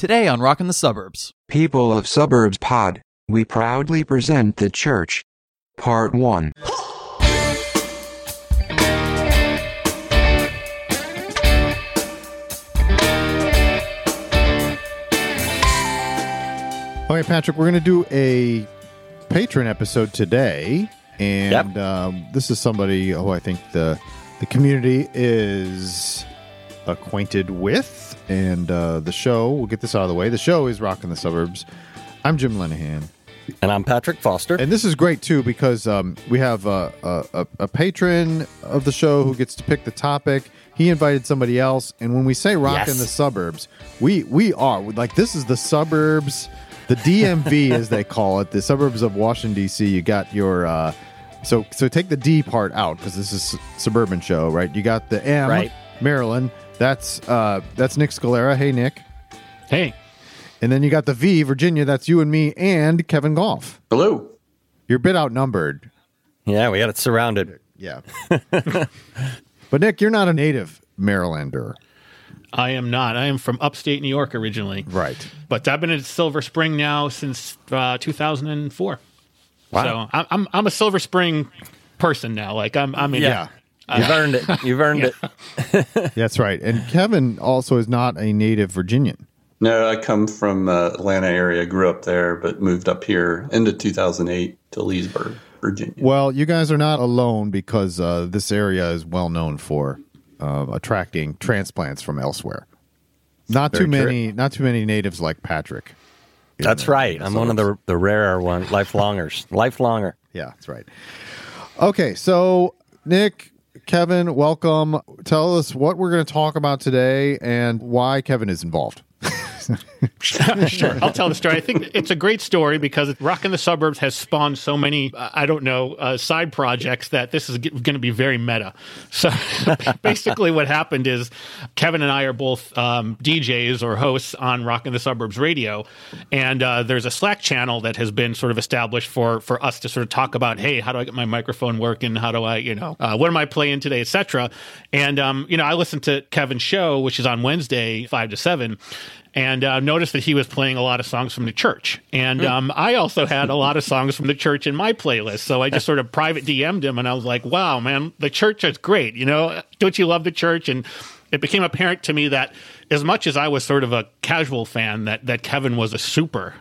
Today on Rockin' the Suburbs. People of Suburbs Pod, we proudly present The Church. Part 1. Okay, Patrick, we're going to do a patron episode today, and this is somebody who I think the community is acquainted with, and the show, we'll get this out of the way, the show is Rockin' the Suburbs. I'm Jim Lenahan. And I'm Patrick Foster. And this is great, too, because we have a patron of the show who gets to pick the topic. He invited somebody else, and when we say Rockin' the Suburbs, we are, like, this is the suburbs, the DMV, as they call it, the suburbs of Washington, D.C. You got your, so take the D part out, because this is suburban show, right? You got the M, right. Maryland. That's Nick Scalera. Hey, Nick. Hey. And then you got the V, Virginia. That's you and me and Kevin Goff. Hello. You're a bit outnumbered. Yeah, we got it surrounded. Yeah. But, Nick, you're not a native Marylander. I am not. I am from upstate New York originally. Right. But I've been in Silver Spring now since 2004. Wow. So I'm a Silver Spring person now. Like I'm in. Yeah. You've earned it. You've earned it. That's right. And Kevin also is not a native Virginian. No, I come from Atlanta area, grew up there, but moved up here into 2008 to Leesburg, Virginia. Well, you guys are not alone because this area is well known for attracting transplants from elsewhere. Not too many natives like Patrick. That's right. I'm one of the rarer ones, lifelonger. Yeah, that's right. Okay, so Nick, Kevin, welcome. Tell us what we're going to talk about today and why Kevin is involved. Sure. I'll tell the story. I think it's a great story because Rockin' the Suburbs has spawned so many, side projects that this is going to be very meta. So basically what happened is Kevin and I are both DJs or hosts on Rockin' the Suburbs radio. And there's a Slack channel that has been sort of established for us to sort of talk about, hey, how do I get my microphone working? How do I, what am I playing today, et cetera. And, I listened to Kevin's show, which is on Wednesday, 5 to 7. And noticed that he was playing a lot of songs from the church. And I also had a lot of songs from the church in my playlist. So I just sort of private DM'd him, and I was like, wow, man, the church is great. Don't you love the church? And it became apparent to me that as much as I was sort of a casual fan, that Kevin was a super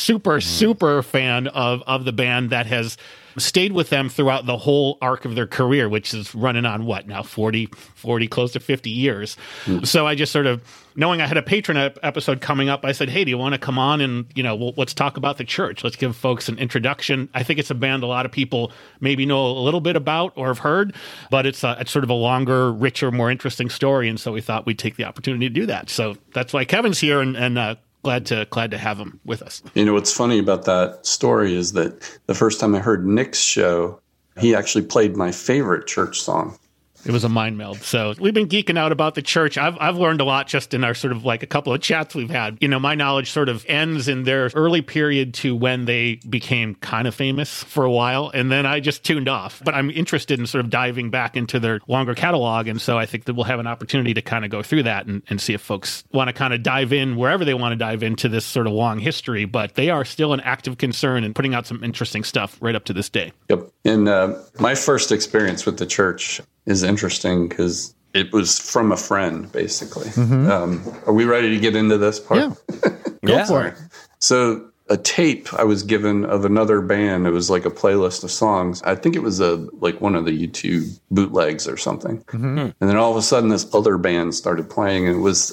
fan of the band that has stayed with them throughout the whole arc of their career, which is running on what now, 40, close to 50 years. So I just sort of, knowing I had a patron episode coming up, I said, hey, do you want to come on and, let's talk about the church. Let's give folks an introduction. I think it's a band a lot of people maybe know a little bit about or have heard, but it's sort of a longer, richer, more interesting story. And so we thought we'd take the opportunity to do that. So that's why Kevin's here and glad to have him with us. What's funny about that story is that the first time I heard Nick's show, he actually played my favorite church song. It was a mind meld. So we've been geeking out about the church. I've learned a lot just in our sort of like a couple of chats we've had. My knowledge sort of ends in their early period to when they became kind of famous for a while. And then I just tuned off. But I'm interested in sort of diving back into their longer catalog. And so I think that we'll have an opportunity to kind of go through that and see if folks want to kind of dive in wherever they want to dive into this sort of long history. But they are still an active concern and putting out some interesting stuff right up to this day. Yep. And my first experience with the church is interesting because it was from a friend, basically. Are we ready to get into this part? Yeah. Go for it. So a tape I was given of another band. It was like a playlist of songs. I think it was like one of the YouTube bootlegs or something. And then all of a sudden this other band started playing, and it was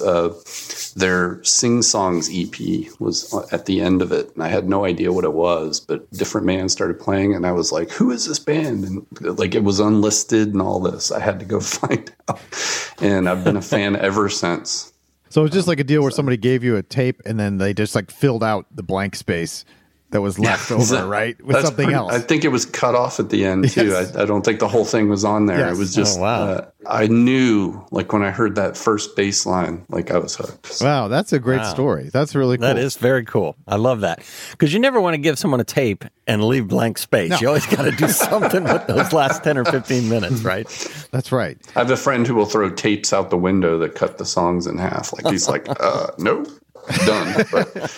their Sing Songs EP was at the end of it. And I had no idea what it was, but different bands started playing, and I was like, who is this band? And like it was unlisted and all this. I had to go find out. And I've been a fan ever since. So it's just like a deal where somebody gave you a tape and then they just like filled out the blank space that was left over, right? With something else. I think it was cut off at the end, too. Yes. I don't think the whole thing was on there. Yes. It was just, I knew, like, when I heard that first bass line, like, I was hooked. Wow, that's a great story. That's really cool. That is very cool. I love that. Because you never want to give someone a tape and leave blank space. No. You always got to do something with those last 10 or 15 minutes, right? That's right. I have a friend who will throw tapes out the window that cut the songs in half. Like, he's like, no. done,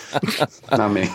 but not me.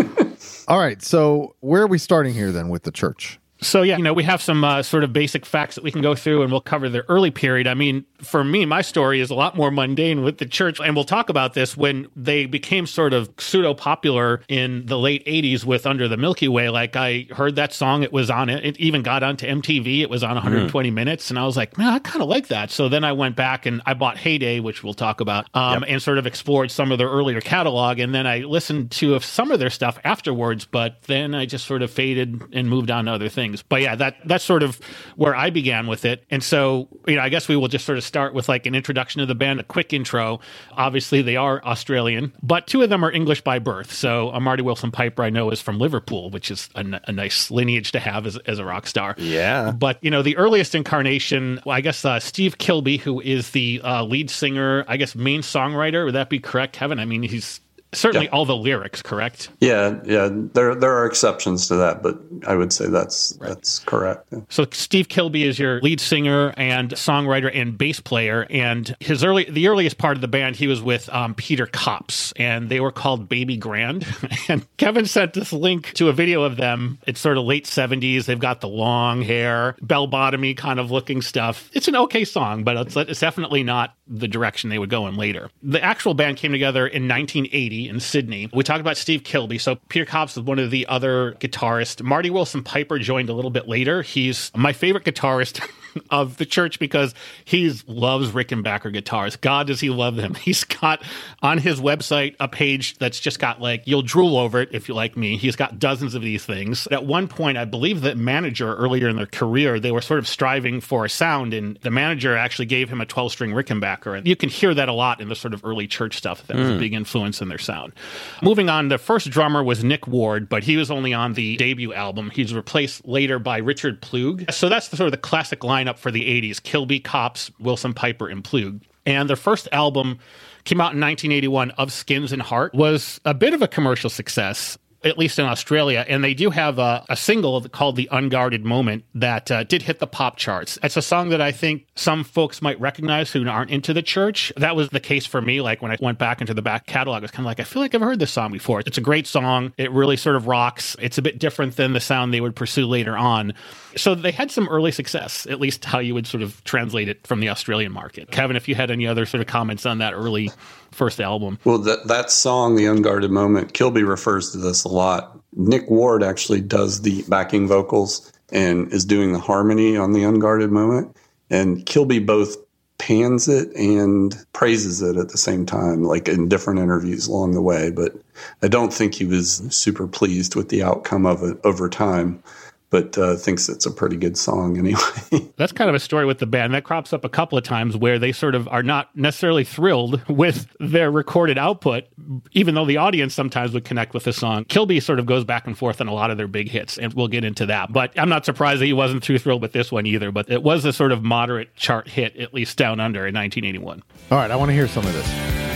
All right, so where are we starting here then with the church? So, yeah, we have some sort of basic facts that we can go through, and we'll cover the early period. I mean, for me, my story is a lot more mundane with the church, and we'll talk about this when they became sort of pseudo-popular in the late 80s with Under the Milky Way. Like, I heard that song, it was on it. It even got onto MTV. It was on 120 Minutes, and I was like, man, I kind of like that. So then I went back and I bought Heyday, which we'll talk about, and sort of explored some of their earlier catalog, and then I listened to some of their stuff afterwards, but then I just sort of faded and moved on to other things. But yeah, that's sort of where I began with it. And so, I guess we will just sort of start with like an introduction to the band, a quick intro. Obviously, they are Australian, but two of them are English by birth. So Marty Wilson Piper, I know, is from Liverpool, which is a nice lineage to have as a rock star. Yeah. But, the earliest incarnation, well, I guess Steve Kilbey, who is the lead singer, I guess main songwriter, would that be correct, Kevin? I mean, he's certainly all the lyrics, correct? Yeah. There are exceptions to that, but I would say that's correct. Yeah. So Steve Kilbey is your lead singer and songwriter and bass player, and the earliest part of the band, he was with Peter Kops, and they were called Baby Grand. And Kevin sent this link to a video of them. It's sort of late 70s. They've got the long hair, bell-bottomy kind of looking stuff. It's an okay song, but it's definitely not the direction they would go in later. The actual band came together in 1980 in Sydney. We talked about Steve Kilbey. So Peter Kops is one of the other guitarists. Marty Wilson Piper joined a little bit later. He's my favorite guitarist of the church because he loves Rickenbacker guitars. God, does he love them. He's got on his website a page that's just got like, you'll drool over it if you like me. He's got dozens of these things. At one point, I believe the manager earlier in their career, they were sort of striving for a sound, and the manager actually gave him a 12-string Rickenbacker. And you can hear that a lot in the sort of early church stuff. That was a big influence in their sound. Moving on, the first drummer was Nick Ward, but he was only on the debut album. He's replaced later by Richard Plug. So that's the sort of the classic lineup for the 80s: Kilbey, Kops, Wilson Piper, and Plug. And their first album came out in 1981, Of Skins and Heart, was a bit of a commercial success, at least in Australia. And they do have a single called The Unguarded Moment that did hit the pop charts. It's a song that I think some folks might recognize who aren't into the church. That was the case for me. Like when I went back into the back catalog, I was kind of like, I feel like I've heard this song before. It's a great song. It really sort of rocks. It's a bit different than the sound they would pursue later on. So they had some early success, at least how you would sort of translate it from the Australian market. Kevin, if you had any other sort of comments on that early first album. Well, that song, The Unguarded Moment, Kilbey refers to this a lot. Nick Ward actually does the backing vocals and is doing the harmony on The Unguarded Moment. And Kilbey both pans it and praises it at the same time, like in different interviews along the way. But I don't think he was super pleased with the outcome of it over time, but thinks it's a pretty good song anyway. That's kind of a story with the band. That crops up a couple of times where they sort of are not necessarily thrilled with their recorded output, even though the audience sometimes would connect with the song. Kilbey sort of goes back and forth on a lot of their big hits, and we'll get into that. But I'm not surprised that he wasn't too thrilled with this one either, but it was a sort of moderate chart hit, at least down under, in 1981. All right, I want to hear some of this.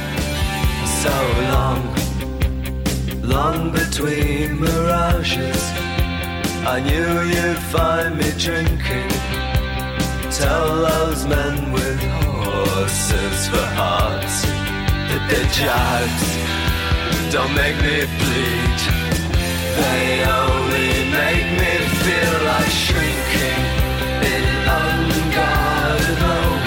So long between mirages, I knew you'd find me drinking. Tell those men with horses for hearts that their jibes don't make me bleed. They only make me feel like shrinking in unguarded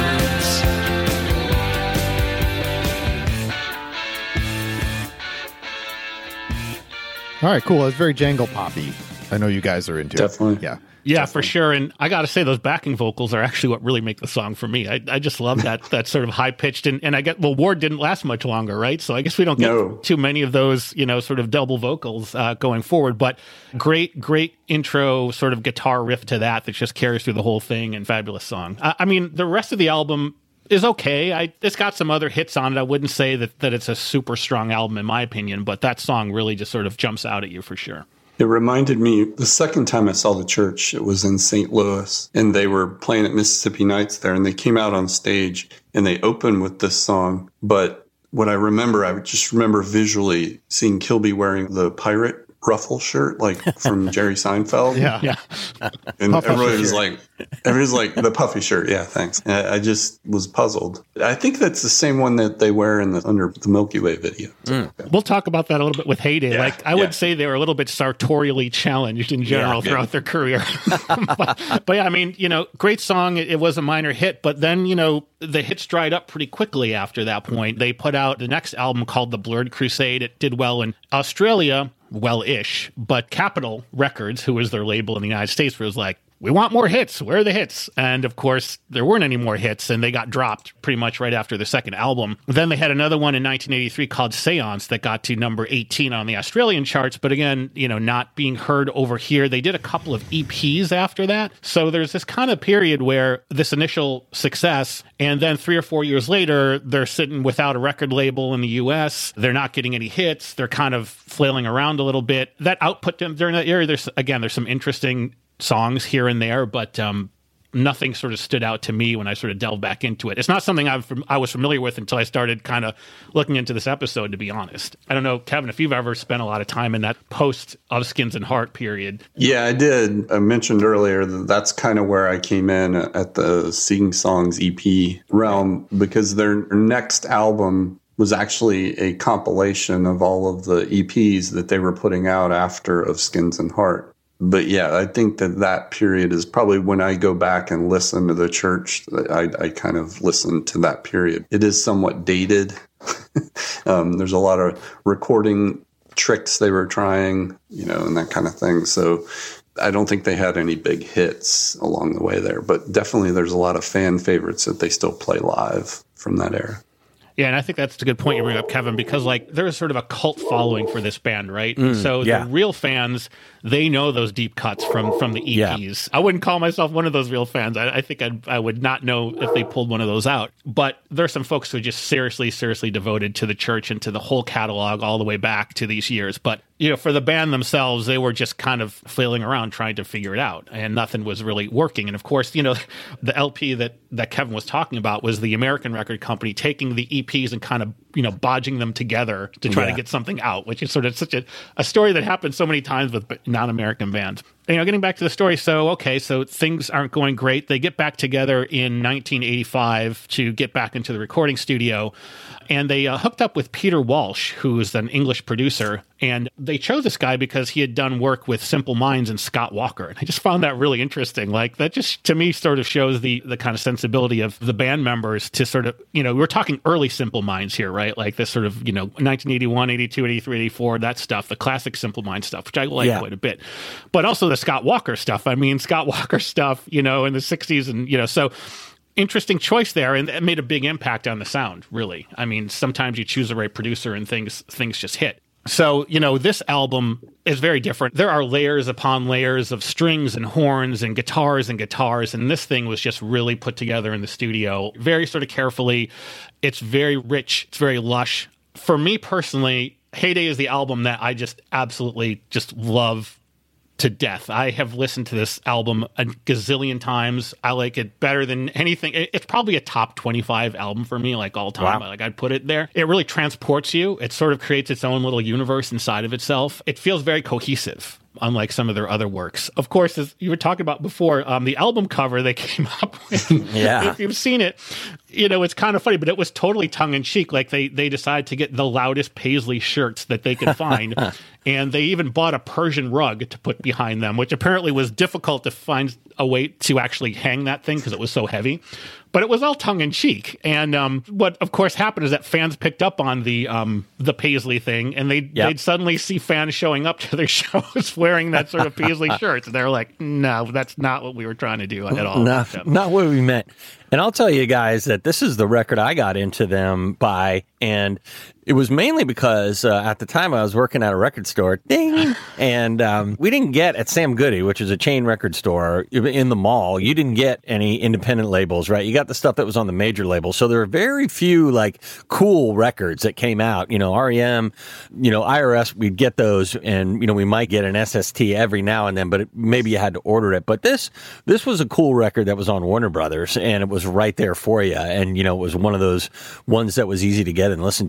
moments. All right, cool. It's very jangle poppy. I know you guys are into Definitely. it. Yeah. Yeah, for sure. And I got to say, those backing vocals are actually what really make the song for me. I just love that sort of high pitched. And I get, Ward didn't last much longer, right? So I guess we don't get too many of those, sort of double vocals going forward. But great intro sort of guitar riff to that just carries through the whole thing, and fabulous song. I mean, the rest of the album is okay. It's got some other hits on it. I wouldn't say that it's a super strong album in my opinion, but that song really just sort of jumps out at you for sure. It reminded me, the second time I saw the church, it was in St. Louis, and they were playing at Mississippi Nights there, and they came out on stage, and they opened with this song. But what I just remember visually seeing Kilbey wearing the pirate ruffle shirt, like from Jerry Seinfeld. Yeah. And everybody was like, Everyone's like, the puffy shirt. Yeah, thanks. I just was puzzled. I think that's the same one that they wear under the Milky Way video. We'll talk about that a little bit with Heyday. I would say they were a little bit sartorially challenged in general throughout their career. but yeah, I mean, great song. It was a minor hit, but then, the hits dried up pretty quickly after that point. They put out the next album called The Blurred Crusade. It did well in Australia, well-ish, but Capitol Records, who was their label in the United States, was like, we want more hits. Where are the hits? And of course, there weren't any more hits, and they got dropped pretty much right after the second album. Then they had another one in 1983 called Seance that got to number 18 on the Australian charts, but again, not being heard over here. They did a couple of EPs after that. So there's this kind of period where this initial success, and then 3 or 4 years later, they're sitting without a record label in the US. They're not getting any hits. They're kind of flailing around a little bit. That output during that era, there's some interesting songs here and there, but nothing sort of stood out to me when I sort of delved back into it. It's not something I was familiar with until I started kind of looking into this episode, to be honest. I don't know, Kevin, if you've ever spent a lot of time in that post of Skins and Heart period. Yeah, I did. I mentioned earlier that's kind of where I came in at the Sing Songs EP realm, because their next album was actually a compilation of all of the EPs that they were putting out after Of Skins and Heart. But yeah, I think that period is probably when I go back and listen to the Church. I kind of listen to that period. It is somewhat dated. There's a lot of recording tricks they were trying, and that kind of thing. So I don't think they had any big hits along the way there. But definitely there's a lot of fan favorites that they still play live from that era. Yeah, and I think that's a good point you bring up, Kevin, because there's sort of a cult following for this band, right? So the real fans, they know those deep cuts from the EPs. I wouldn't call myself one of those real fans. I think I would not know if they pulled one of those out. But there's some folks who are just seriously devoted to the Church and to the whole catalog all the way back to these years. But for the band themselves, they were just kind of flailing around trying to figure it out, and nothing was really working. And of course, the LP that Kevin was talking about was the American record company taking the EPs and kind of bodging them together to try to get something out, which is sort of such a story that happens so many times with non-American bands. Getting back to the story, so things aren't going great. They get back together in 1985 to get back into the recording studio, and they hooked up with Peter Walsh, who is an English producer, and they chose this guy because he had done work with Simple Minds and Scott Walker. And I just found that really interesting. That just, to me, sort of shows the kind of sensibility of the band members to sort of, we're talking early Simple Minds here, right? Like this sort of, 1981, 82, 83, 84, that stuff, the classic Simple Minds stuff, which I like quite a bit. But also the Scott Walker stuff. I mean, Scott Walker stuff, in the 60s and, so interesting choice there, and it made a big impact on the sound, really. I mean, sometimes you choose the right producer and things just hit. So, this album is very different. There are layers upon layers of strings and horns and guitars, and this thing was just really put together in the studio very sort of carefully. It's very rich. It's very lush. For me personally, Heyday is the album that I just absolutely just love to death. I have listened to this album a gazillion times. I like it better than anything. It's probably a top 25 album for me, all time. Wow. I'd put it there. It really transports you. It sort of creates its own little universe inside of itself. It feels very cohesive, unlike some of their other works. Of course, as you were talking about before, the album cover they came up with, if you've seen it, it's kind of funny, but it was totally tongue-in-cheek. They decided to get the loudest Paisley shirts that they could find, and they even bought a Persian rug to put behind them, which apparently was difficult to find a way to actually hang that thing because it was so heavy. But it was all tongue-in-cheek. And what, of course, happened is that fans picked up on the Paisley thing, and they'd suddenly see fans showing up to their shows wearing that sort of Paisley shirts. And they're like, no, that's not what we were trying to do at all. Not what we meant. And I'll tell you guys that this is the record I got into them by, and it was mainly because at the time I was working at a record store, ding, and we didn't get at Sam Goody, which is a chain record store in the mall, you didn't get any independent labels, right? You got the stuff that was on the major labels. So there were very few cool records that came out, REM, IRS, we'd get those, and, we might get an SST every now and then, but maybe you had to order it. But this was a cool record that was on Warner Brothers, and it was right there for you. And, it was one of those ones that was easy to get and listen to. And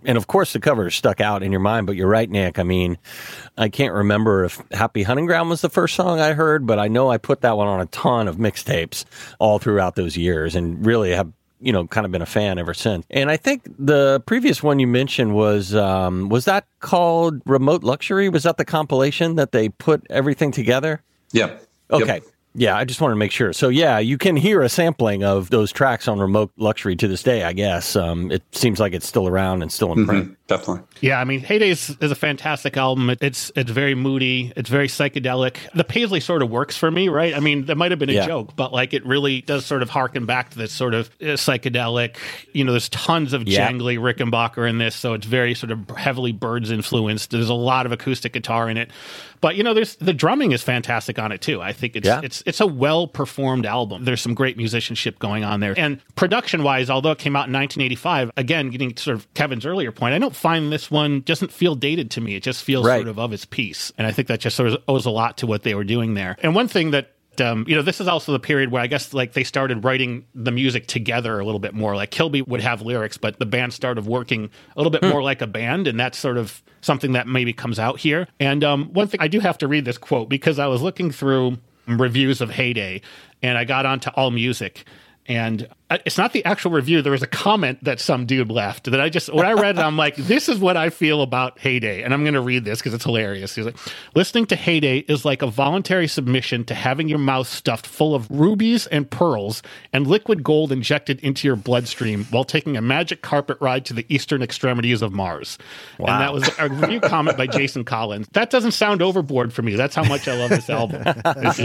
And of course, the cover stuck out in your mind, but you're right, Nick. I mean, I can't remember if Happy Hunting Ground was the first song I heard, but I know I put that one on a ton of mixtapes all throughout those years and really have, kind of been a fan ever since. And I think the previous one you mentioned was that called Remote Luxury? Was that the compilation that they put everything together? Yeah. Okay. Yep. Yeah, I just wanted to make sure. So, yeah, you can hear a sampling of those tracks on Remote Luxury to this day, I guess. It seems like it's still around and still in print. Definitely. Yeah, I mean, Heyday is a fantastic album. It's very moody. It's very psychedelic. The Paisley sort of works for me, right? I mean, that might have been a joke, but like it really does sort of harken back to this sort of psychedelic. There's tons of jangly Rickenbacker in this, so it's very sort of heavily Byrds influenced. There's a lot of acoustic guitar in it. But, there's the drumming is fantastic on it, too. I think it's a well-performed album. There's some great musicianship going on there. And production-wise, although it came out in 1985, again, getting sort of Kevin's earlier point, I don't find this one doesn't feel dated to me. It just feels sort of its piece. And I think that just sort of owes a lot to what they were doing there. And one thing that this is also the period where I guess like they started writing the music together a little bit more. Like Kilby would have lyrics, but the band started working a little bit more like a band, and that's sort of something that maybe comes out here. And one thing, I do have to read this quote because I was looking through reviews of Heyday, and I got onto AllMusic. And it's not the actual review. There was a comment that some dude left that when I read it, I'm like, this is what I feel about Heyday. And I'm going to read this because it's hilarious. He's like, listening to Heyday is like a voluntary submission to having your mouth stuffed full of rubies and pearls and liquid gold injected into your bloodstream while taking a magic carpet ride to the eastern extremities of Mars. Wow. And that was a review comment by Jason Collins. That doesn't sound overboard for me. That's how much I love this album. It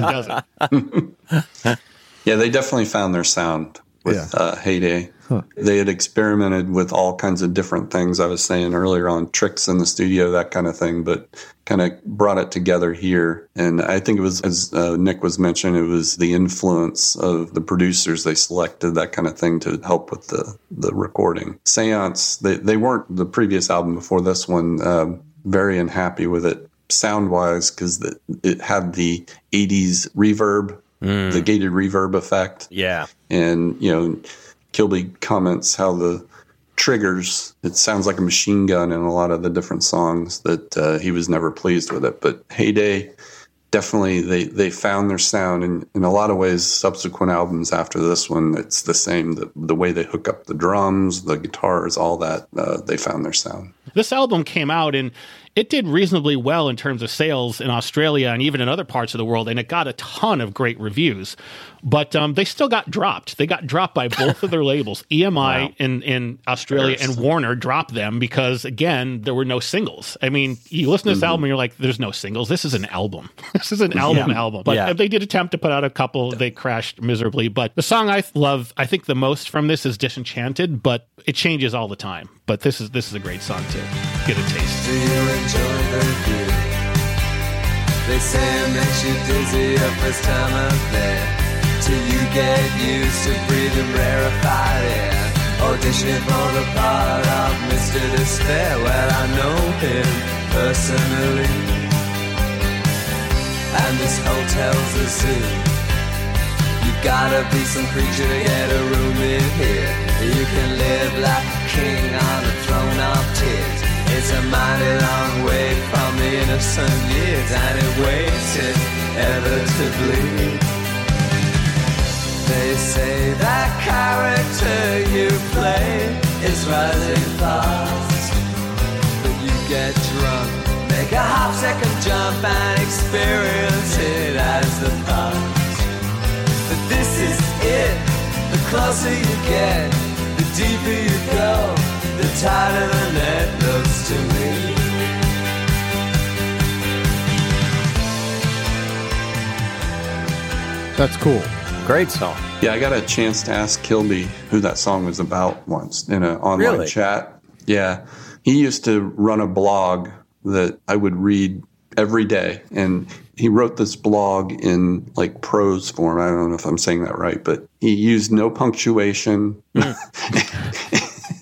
doesn't. Yeah, they definitely found their sound with Heyday. Huh. They had experimented with all kinds of different things. I was saying earlier on tricks in the studio, that kind of thing, but kind of brought it together here. And I think it was, as Nick was mentioning, it was the influence of the producers they selected, that kind of thing, to help with the recording. Seance, they weren't the previous album before this one, very unhappy with it sound-wise because it had the 80s reverb. The gated reverb effect. Yeah. And, Kilby comments how the triggers, it sounds like a machine gun in a lot of the different songs, that he was never pleased with it. But Heyday, definitely they found their sound. And in a lot of ways, subsequent albums after this one, it's the same. The way they hook up the drums, the guitars, all that, they found their sound. This album came out and it did reasonably well in terms of sales in Australia and even in other parts of the world, and it got a ton of great reviews. But they still got dropped. They got dropped by both of their labels. EMI in Australia and Warner dropped them because, again, there were no singles. I mean, you listen to this album and you're like, there's no singles. This is an album. This is an album. But they did attempt to put out a couple. They crashed miserably. But the song I love, I think the most from this is Disenchanted, but it changes all the time. But this is a great song to get a taste. Do you enjoy the view? They say it makes you dizzy your first time up there, till you get used to breathing rarefied air, auditioning for the part of Mr. Despair. Well, I know him personally, and this hotel's a zoo. You gotta be some creature to get a room in here. You can live like a king on a throne of tears. It's a mighty long way from the innocent years, and it waits inevitably. They say that character you play is rising fast, but you get drunk, make a half-second jump and experience it as the past. But this is it, the closer you get, the deeper you go, the tighter the net looks to me. That's cool. Great song. Yeah, I got a chance to ask Kilby who that song was about once in an online chat. Yeah, he used to run a blog that I would read every day, and he wrote this blog in like prose form. I don't know if I'm saying that right, but he used no punctuation.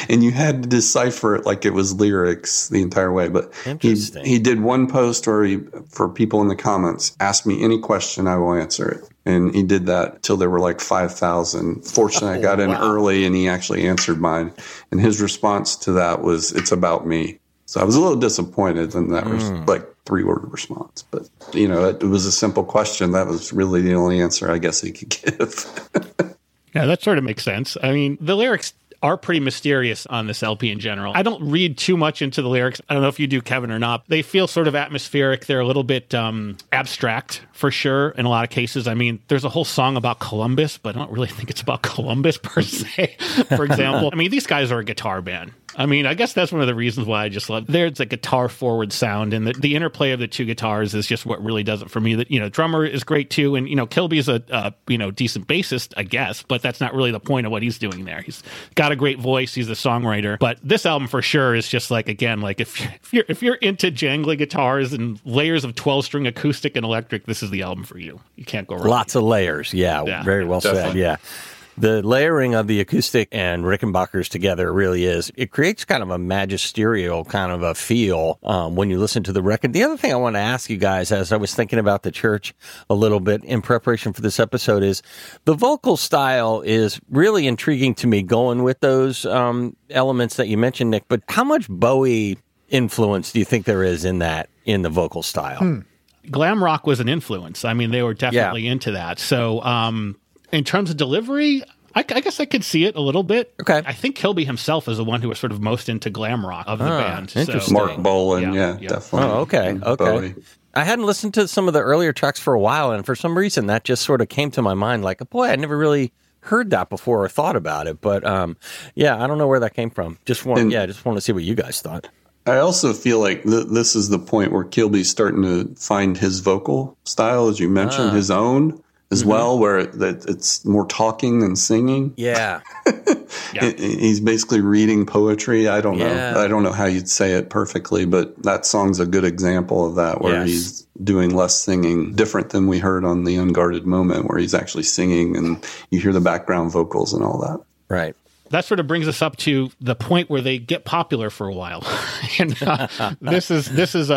and you had to decipher it like it was lyrics the entire way. But he did one post where he, for people in the comments, ask me any question, I will answer it. And he did that till there were like 5,000. Fortunately, I got in early and he actually answered mine. And his response to that was, "It's about me." So I was a little disappointed in that like 3-word response. But, you know, it was a simple question. That was really the only answer I guess he could give. Yeah, that sort of makes sense. I mean, the lyrics are pretty mysterious on this LP in general. I don't read too much into the lyrics. I don't know if you do, Kevin, or not. They feel sort of atmospheric. They're a little bit abstract, for sure, in a lot of cases. I mean, there's a whole song about Columbus, but I don't really think it's about Columbus, per se, for example. I mean, these guys are a guitar band. I mean, I guess that's one of the reasons why I just love. There's a guitar-forward sound, and the interplay of the two guitars is just what really does it for me. That, you know, drummer is great too, and, you know, Kilby's a decent bassist, I guess, but that's not really the point of what he's doing there. He's got a great voice. He's a songwriter, but this album for sure is just like, again, like if you're into jangly guitars and layers of 12-string acoustic and electric, this is the album for you. You can't go wrong. Lots of layers. Yeah. Very well said. Yeah. The layering of the acoustic and Rickenbackers together really is, it creates kind of a magisterial kind of a feel when you listen to the record. The other thing I want to ask you guys, as I was thinking about the Church a little bit in preparation for this episode, is the vocal style is really intriguing to me, going with those elements that you mentioned, Nick. But how much Bowie influence do you think there is in the vocal style? Glam rock was an influence. I mean, they were definitely into that. So, in terms of delivery, I guess I could see it a little bit. Okay. I think Kilby himself is the one who was sort of most into glam rock of the band. Interesting. So, Mark Bolan, definitely. Oh, okay. Bowie. I hadn't listened to some of the earlier tracks for a while, and for some reason that just sort of came to my mind like, boy, I never really heard that before or thought about it. But, I don't know where that came from. Just want to see what you guys thought. I also feel like this is the point where Kilby's starting to find his vocal style, as you mentioned, his own as well, where it's more talking than singing. Yeah. He's basically reading poetry. I don't know. I don't know how you'd say it perfectly, but that song's a good example of that, where he's doing less singing, different than we heard on The Unguarded Moment, where he's actually singing and you hear the background vocals and all that. Right. That sort of brings us up to the point where they get popular for a while. And this is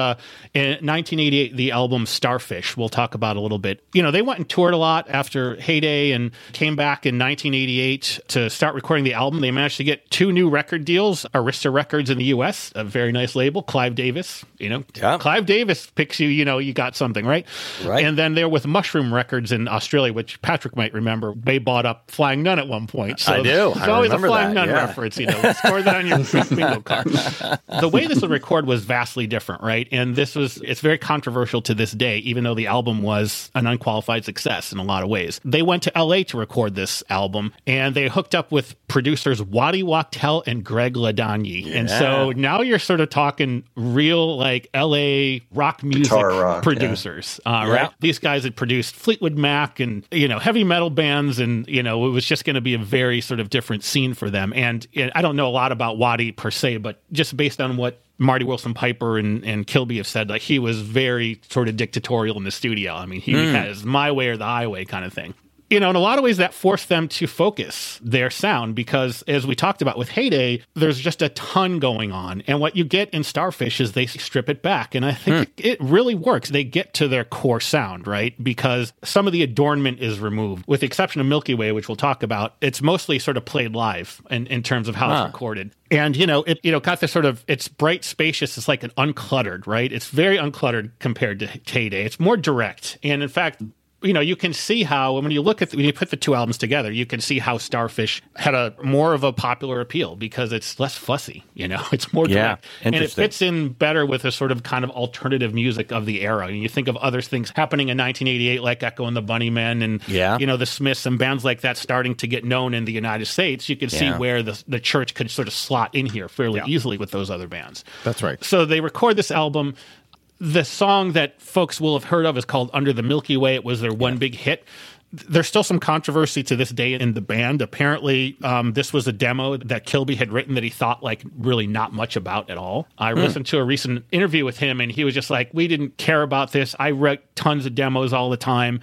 in 1988, the album Starfish, we'll talk about a little bit. You know, they went and toured a lot after Heyday and came back in 1988 to start recording the album. They managed to get 2 new record deals, Arista Records in the U.S., a very nice label, Clive Davis. You know, Clive Davis picks you, you know, you got something, right? Right. And then they're with Mushroom Records in Australia, which Patrick might remember. They bought up Flying Nun at one point. So I do. It's always a Flying Nun reference, you know. Score that on your bingo card. The way this was recorded was vastly different, right? And it's very controversial to this day, even though the album was an unqualified success in a lot of ways. They went to LA to record this album, and they hooked up with producers Waddy Wachtel and Greg Ladagny. Yeah. And so now you're sort of talking real, like, LA rock music producers, right? These guys had produced Fleetwood Mac and, you know, heavy metal bands, and, you know, it was just going to be a very sort of different scene for them. And I don't know a lot about Waddy per se, but just based on what Marty Wilson Piper and Kilby have said, like, he was very sort of dictatorial in the studio. I mean, he has my way or the highway kind of thing. You know, in a lot of ways that forced them to focus their sound because, as we talked about with Heyday, there's just a ton going on. And what you get in Starfish is they strip it back. And I think it really works. They get to their core sound, right? Because some of the adornment is removed. With the exception of Milky Way, which we'll talk about, it's mostly sort of played live in terms of how it's recorded. And, it got this sort of, it's bright, spacious. It's like an uncluttered, right? It's very uncluttered compared to Heyday. It's more direct. And in fact, you can see how, when you put the 2 albums together, you can see how Starfish had a more of a popular appeal because it's less fussy, it's more direct. And it fits in better with a sort of kind of alternative music of the era. And you think of other things happening in 1988, like Echo and the Bunnymen and, the Smiths and bands like that starting to get known in the United States. You could see where the Church could sort of slot in here fairly easily with those other bands. That's right. So they record this album. The song that folks will have heard of is called Under the Milky Way. It was their one big hit. There's still some controversy to this day in the band. Apparently, this was a demo that Kilby had written that he thought really not much about at all. I listened to a recent interview with him, and he was just like, we didn't care about this. I wrote tons of demos all the time.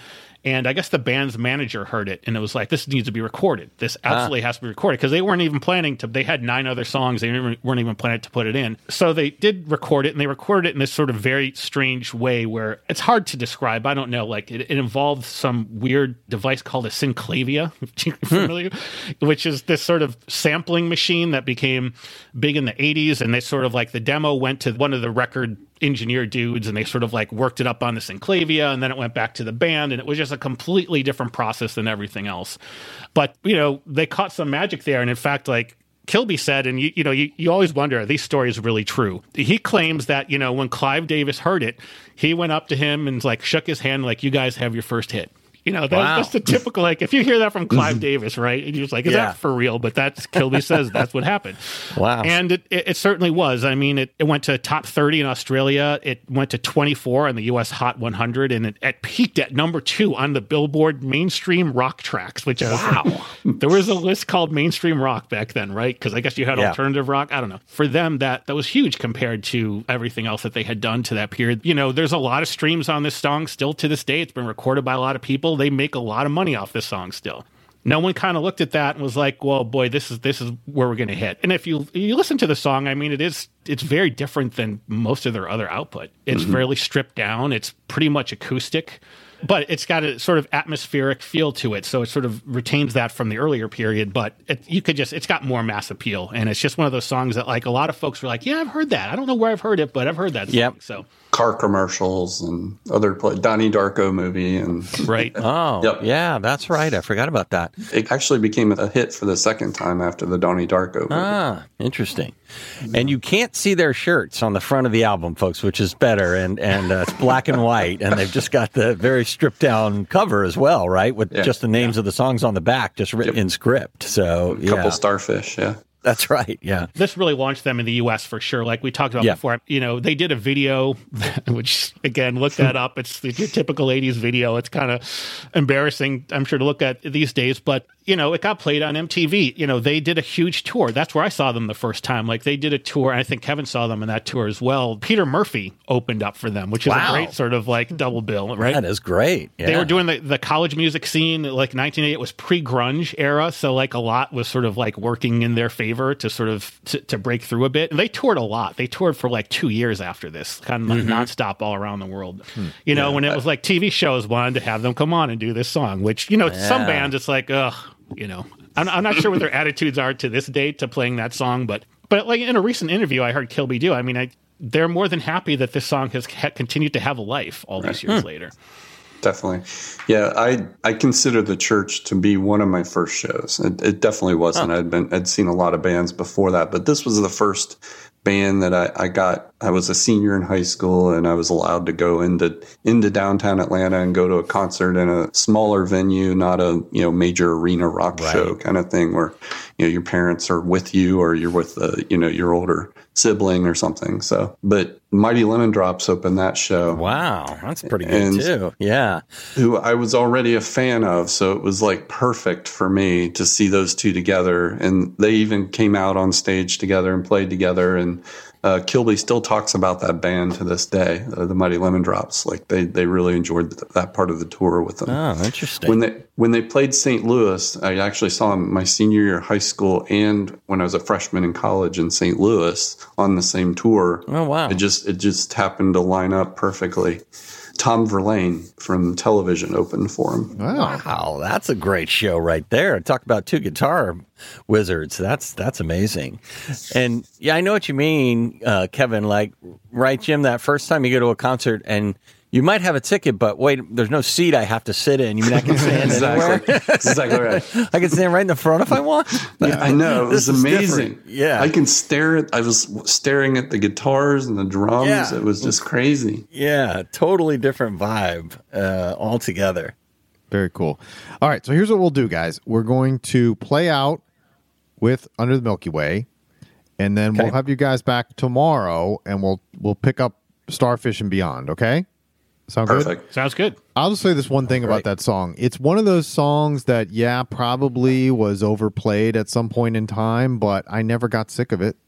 And I guess the band's manager heard it, and it was like, this needs to be recorded. This absolutely has to be recorded, because they weren't even planning to. They had 9 other songs. They weren't even planning to put it in. So they did record it, and they recorded it in this sort of very strange way where it's hard to describe. I don't know. Like it involved some weird device called a synclavia, familiar, which is this sort of sampling machine that became big in the 80s. And they sort of like, the demo went to one of the record engineer dudes, and they sort of like worked it up on the synclavia, and then it went back to the band, and it was just a completely different process than everything else. But, you know, they caught some magic there. And in fact, like Kilby said, and you always wonder, are these stories really true? He claims that, you know, when Clive Davis heard it, he went up to him and like shook his hand, like, you guys have your first hit. You know, that's the typical, like, if you hear that from Clive Davis, right? And you're just like, is that for real? But that's, Kilby says that's what happened. Wow. And it certainly was. I mean, it went to top 30 in Australia. It went to 24 on the US Hot 100. And it peaked at number 2 on the Billboard mainstream rock tracks, which there was a list called mainstream rock back then, right? Because I guess you had alternative rock. I don't know. For them, that was huge compared to everything else that they had done to that period. You know, there's a lot of streams on this song still to this day. It's been recorded by a lot of people. They make a lot of money off this song still. No one kind of looked at that and was like, well, boy, this is where we're going to hit. And if you listen to the song, I mean, it's very different than most of their other output. It's fairly stripped down. It's pretty much acoustic, but it's got a sort of atmospheric feel to it. So it sort of retains that from the earlier period, but it's got more mass appeal. And it's just one of those songs that like a lot of folks were like, yeah, I've heard that. I don't know where I've heard it, but I've heard that song. Yep. So car commercials and other Donnie Darko movie and right. Oh, yeah, that's right. I forgot about that. It actually became a hit for the second time after the Donnie Darko movie. Interesting. And you can't see their shirts on the front of the album, folks, which is better. And it's black and white, and they've just got the very stripped down cover as well, right? With just the names of the songs on the back, just written in script. So a couple starfish, That's right, yeah. This really launched them in the U.S. for sure. Like we talked about before, you know, they did a video, which, again, look that up. It's your typical 80s video. It's kind of embarrassing, I'm sure, to look at these days. But, you know, it got played on MTV. You know, they did a huge tour. That's where I saw them the first time. Like, they did a tour, and I think Kevin saw them in that tour as well. Peter Murphy opened up for them, which is a great sort of, like, double bill, right? That is great. Yeah. They were doing the college music scene, like 1988. It was pre-grunge era, so, like, a lot was sort of, like, working in their favor to sort of to break through a bit. And they toured a lot. They toured for like 2 years after this, kind of like nonstop all around the world. You know, when it was like TV shows wanted to have them come on and do this song, which, you know, some bands, it's like, ugh, you know, I'm not sure what their attitudes are to this day to playing that song, but like in a recent interview I heard Kilby do, I mean, they're more than happy that this song has continued to have a life all these years later. Definitely. Yeah, I consider the Church to be one of my first shows. It definitely wasn't. I'd seen a lot of bands before that, but this was the first band that I got. I was a senior in high school, and I was allowed to go into downtown Atlanta and go to a concert in a smaller venue, not a major arena rock show kind of thing where your parents are with you or you're with your older sibling or something. So, but Mighty Lemon Drops opened that show. Wow, that's pretty good too. Yeah, who I was already a fan of, so it was like perfect for me to see those two together. And they even came out on stage together and played together. And Kilby still talks about that band to this day, the Mighty Lemon Drops. Like they really enjoyed that part of the tour with them. Oh, interesting. When they played St. Louis, I actually saw them my senior year of high school and when I was a freshman in college in St. Louis on the same tour. Oh, wow. It just happened to line up perfectly. Tom Verlaine from Television opened for him. Wow, that's a great show right there. Talk about two guitar wizards. That's amazing. And yeah, I know what you mean, Kevin. Like, right, Jim, that first time you go to a concert and you might have a ticket, but wait, there's no seat I have to sit in. You mean I can stand anywhere? Exactly right. I can stand right in the front if I want. Yeah, I know. It was amazing. Different. Yeah. I can I was staring at the guitars and the drums. Yeah. It was just crazy. Yeah, totally different vibe altogether. Very cool. All right, so here's what we'll do, guys. We're going to play out with Under the Milky Way, and then we'll have you guys back tomorrow, and we'll pick up Starfish and Beyond, okay? Sound Perfect. Good? Sounds good. I'll just say this one thing about that song. It's one of those songs that, probably was overplayed at some point in time, but I never got sick of it.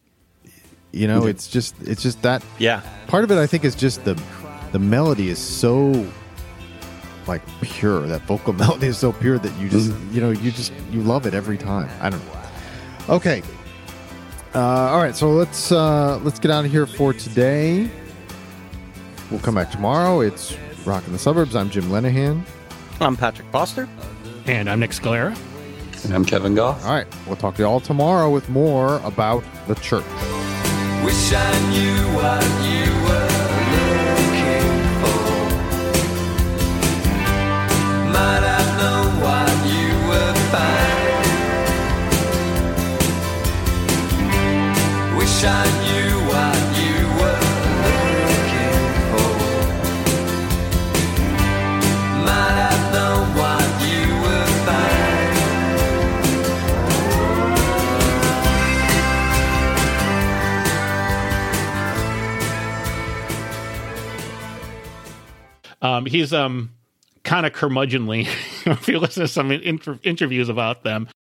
You know, it's just that. Yeah. Part of it, I think, is just the melody is so like pure. That vocal melody is so pure that you just you love it every time. I don't know. Okay. All right, so let's get out of here for today. We'll come back tomorrow. It's Rockin' the Suburbs. I'm Jim Lenahan. I'm Patrick Foster. And I'm Nick Scalera. And I'm Kevin Goff. All right, we'll talk to you all tomorrow with more about the church. Wish I knew what you were looking for. Might have known what you would find. Wish I knew what you were looking for. Might have known what you would find. He's kind of curmudgeonly. If you listen to some interviews about them,